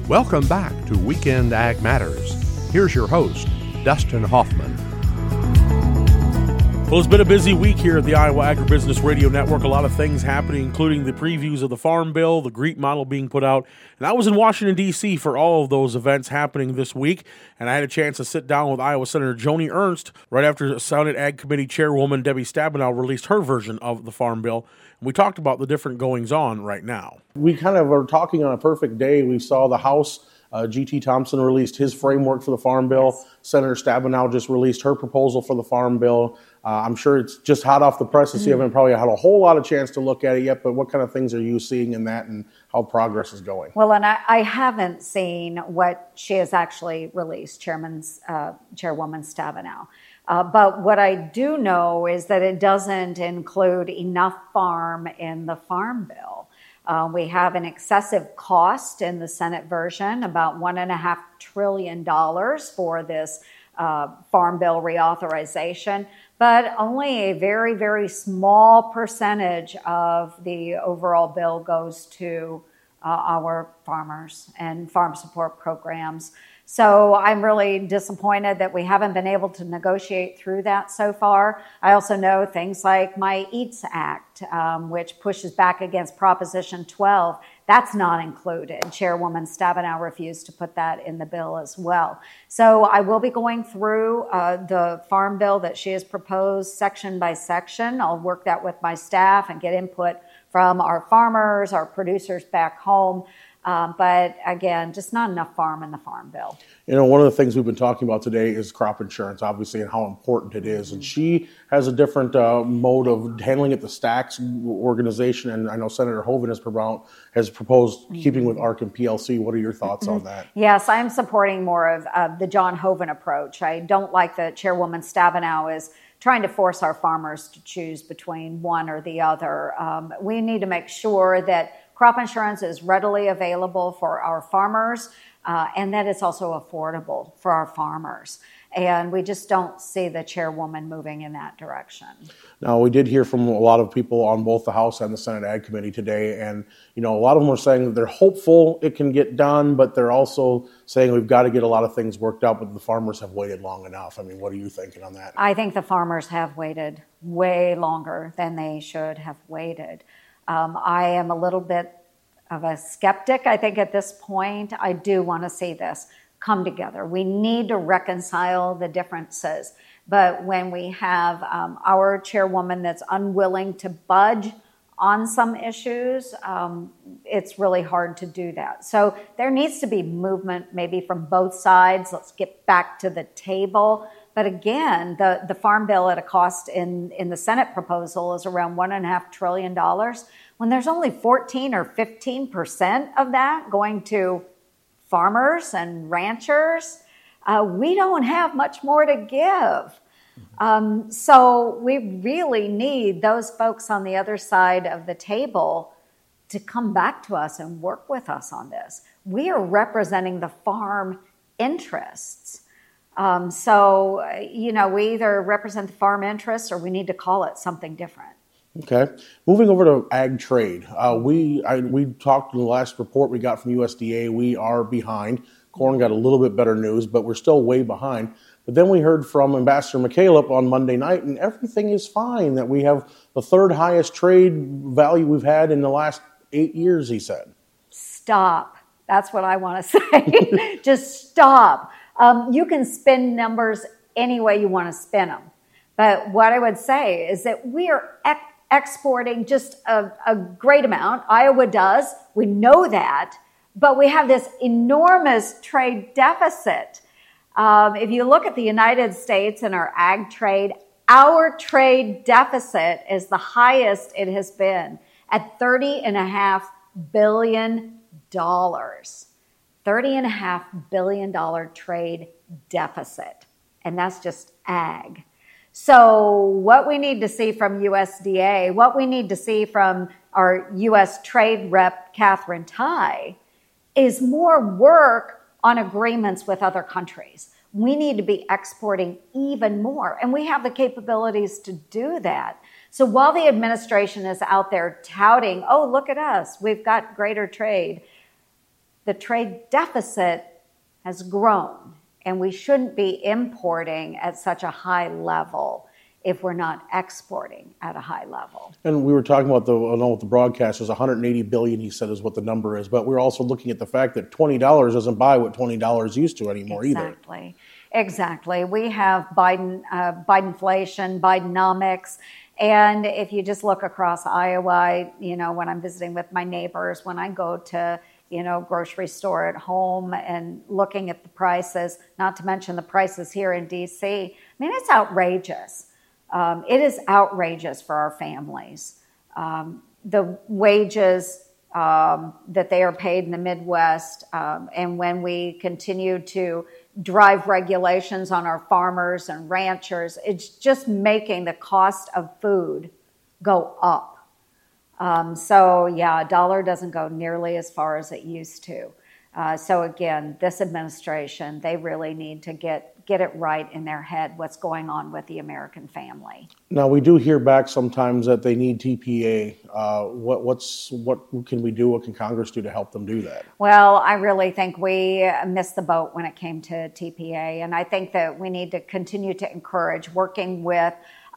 Welcome back to Weekend Ag Matters. Here's your host, Dustin Hoffman. Well, it's been a busy week here at the Iowa Agribusiness Radio Network. A lot of things happening, including the previews of the Farm Bill, the GREET model being put out. And I was in Washington, D.C. for all of those events happening this week. And I had a chance to sit down with Iowa Senator Joni Ernst right after Senate Ag Committee Chairwoman Debbie Stabenow released her version of the Farm Bill. And we talked about the different goings-on right now. We kind of are talking on a perfect day. We saw the House. G.T. Thompson released his framework for the Farm Bill. Yes. Senator Stabenow just released her proposal for the Farm Bill. I'm sure it's just hot off the presses. You haven't probably had a whole lot of chance to look at it yet, but what kind of things are you seeing in that and how progress is going? Well, and I haven't seen what she has actually released, Chairwoman Stabenow. But what I do know is that it doesn't include enough farm in the Farm Bill. We have an excessive cost in the Senate version, about $1.5 trillion for this Farm Bill reauthorization, but only a very, very small percentage of the overall bill goes to our farmers and farm support programs. So I'm really disappointed that we haven't been able to negotiate through that so far. I also know things like my EATS Act, which pushes back against Proposition 12. That's not included. Chairwoman Stabenow refused to put that in the bill as well. So I will be going through the Farm Bill that she has proposed section by section. I'll work that with my staff and get input from our farmers, our producers back home. But again, just not enough farm in the Farm Bill. You know, one of the things we've been talking about today is crop insurance, obviously, and how important it is. And she has a different mode of handling it, the Stacks organization. And I know Senator Hoeven has proposed keeping with ARC and PLC. What are your thoughts on that? Yes, I'm supporting more of the John Hoeven approach. I don't like that Chairwoman Stabenow is trying to force our farmers to choose between one or the other. We need to make sure that crop insurance is readily available for our farmers and that it's also affordable for our farmers. And we just don't see the chairwoman moving in that direction. Now, we did hear from a lot of people on both the House and the Senate Ag Committee today. And, you know, a lot of them were saying that they're hopeful it can get done, but they're also saying we've got to get a lot of things worked out, but the farmers have waited long enough. I mean, what are you thinking on that? I think the farmers have waited way longer than they should have waited. I am a little bit of a skeptic, I think, at this point. I do want to see this come together. We need to reconcile the differences. But when we have our chairwoman that's unwilling to budge on some issues, it's really hard to do that. So there needs to be movement maybe from both sides. Let's get back to the table. But again, the Farm Bill at a cost in the Senate proposal is around $1.5 trillion. When there's only 14 or 15% of that going to farmers and ranchers, we don't have much more to give. So we really need those folks on the other side of the table to come back to us and work with us on this. We are representing the farm interests. So, you know, we either represent the farm interests or we need to call it something different. Okay. Moving over to ag trade. We talked in the last report we got from USDA. We are behind. Corn got a little bit better news, but we're still way behind. But then we heard from Ambassador McCaleb on Monday night, and everything is fine, that we have the third highest trade value we've had in the last 8 years, he said. Stop. That's what I want to say. Just stop. You can spin numbers any way you want to spin them. But what I would say is that we are exporting just a great amount. Iowa does. We know that. But we have this enormous trade deficit. If you look at the United States and our ag trade, our trade deficit is the highest it has been at $30.5 billion. $30.5 billion trade deficit. And that's just ag. So what we need to see from USDA, what we need to see from our U.S. trade rep, Catherine Tai, is more work on agreements with other countries. We need to be exporting even more, and we have the capabilities to do that. So while the administration is out there touting, oh, look at us, we've got greater trade, the trade deficit has grown, and we shouldn't be importing at such a high level if we're not exporting at a high level. And we were talking about the broadcast was 180 billion, he said, is what the number is. But we're also looking at the fact that $20 doesn't buy what $20 used to anymore either. Exactly. We have Bidenflation, Bidenomics. And if you just look across Iowa, when I'm visiting with my neighbors, when I go to, grocery store at home and looking at the prices, not to mention the prices here in DC, it's outrageous. It is outrageous for our families. The wages that they are paid in the Midwest, and when we continue to drive regulations on our farmers and ranchers, it's just making the cost of food go up. A dollar doesn't go nearly as far as it used to. So again, this administration, they really need to get it right in their head what's going on with the American family. Now, we do hear back sometimes that they need TPA. What can we do? What can Congress do to help them do that? Well, I really think we missed the boat when it came to TPA, and I think that we need to continue to encourage working with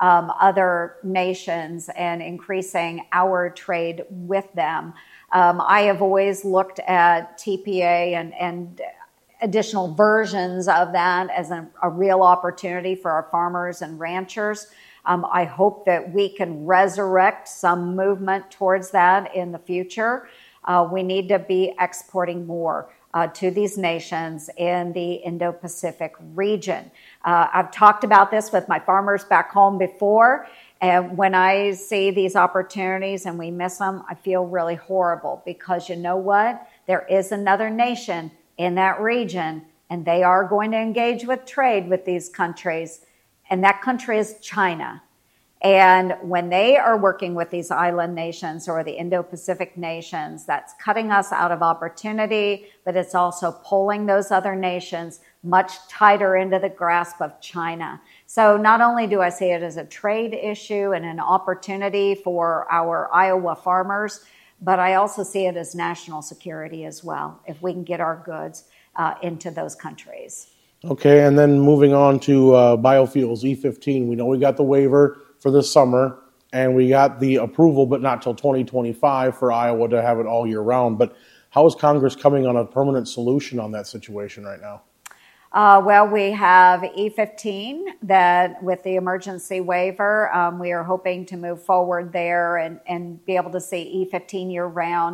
other nations and increasing our trade with them. I have always looked at TPA and additional versions of that as a real opportunity for our farmers and ranchers. I hope that we can resurrect some movement towards that in the future. We need to be exporting more to these nations in the Indo-Pacific region. I've talked about this with my farmers back home before, and when I see these opportunities and we miss them, I feel really horrible because you know what? There is another nation in that region, and they are going to engage with trade with these countries, and that country is China. And when they are working with these island nations or the Indo-Pacific nations, that's cutting us out of opportunity, but it's also pulling those other nations much tighter into the grasp of China. So not only do I see it as a trade issue and an opportunity for our Iowa farmers, but I also see it as national security as well, if we can get our goods into those countries. Okay, and then moving on to biofuels, E15. We know we got the waiver for this summer, and we got the approval, but not till 2025 for Iowa to have it all year round. But how is Congress coming on a permanent solution on that situation right now? Well, we have E15 that with the emergency waiver, we are hoping to move forward there and be able to see E15 year round.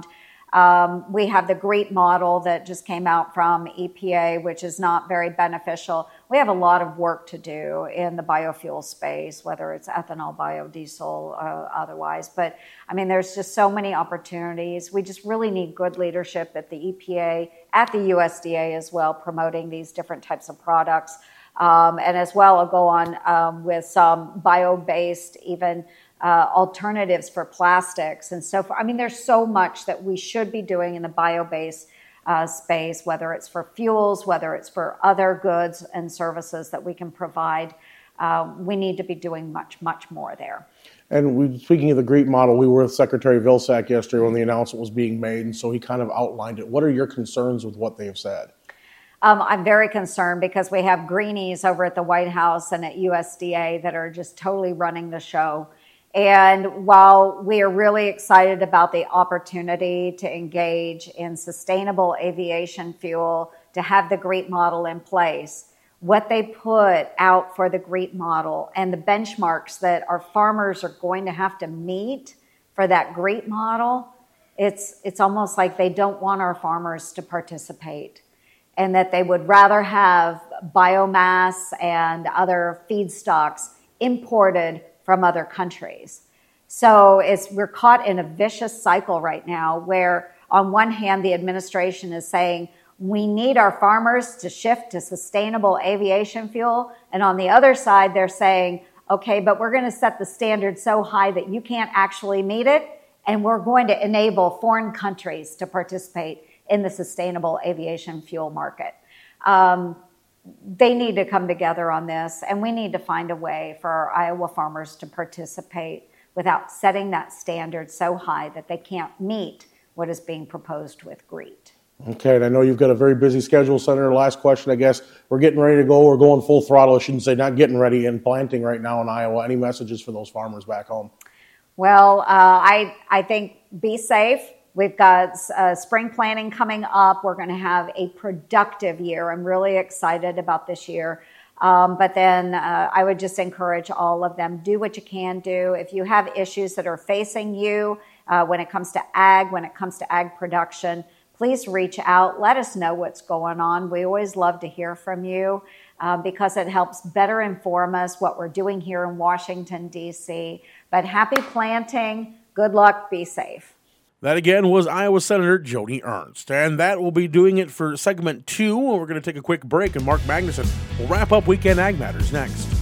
We have the GREET model that just came out from EPA, which is not very beneficial. We have a lot of work to do in the biofuel space, whether it's ethanol, biodiesel, otherwise. But there's just so many opportunities. We just really need good leadership at the EPA, at the USDA as well, promoting these different types of products. And as well, I'll go on with some bio-based even alternatives for plastics and so forth. There's so much that we should be doing in the bio-based space, whether it's for fuels, whether it's for other goods and services that we can provide. We need to be doing much, much more there. And speaking of the GREET model, we were with Secretary Vilsack yesterday when the announcement was being made, and so he kind of outlined it. What are your concerns with what they have said? I'm very concerned because we have greenies over at the White House and at USDA that are just totally running the show. And while we are really excited about the opportunity to engage in sustainable aviation fuel, to have the GREET model in place, what they put out for the GREET model and the benchmarks that our farmers are going to have to meet for that GREET model, it's almost like they don't want our farmers to participate, and that they would rather have biomass and other feedstocks imported from other countries. So we're caught in a vicious cycle right now where on one hand, the administration is saying we need our farmers to shift to sustainable aviation fuel. And on the other side, they're saying, okay, but we're going to set the standard so high that you can't actually meet it. And we're going to enable foreign countries to participate in the sustainable aviation fuel market. They need to come together on this, and we need to find a way for our Iowa farmers to participate without setting that standard so high that they can't meet what is being proposed with GREET. Okay, and I know you've got a very busy schedule, Senator. Last question, I guess. We're getting ready to go. We're going full throttle. I shouldn't say not getting ready and planting right now in Iowa. Any messages for those farmers back home? Well, I think be safe. We've got spring planting coming up. We're going to have a productive year. I'm really excited about this year. But then I would just encourage all of them, do what you can do. If you have issues that are facing you when it comes to ag production, please reach out. Let us know what's going on. We always love to hear from you because it helps better inform us what we're doing here in Washington, D.C. But happy planting. Good luck. Be safe. That again was Iowa Senator Joni Ernst. And that will be doing it for segment 2. We're going to take a quick break, and Mark Magnuson will wrap up Weekend Ag Matters next.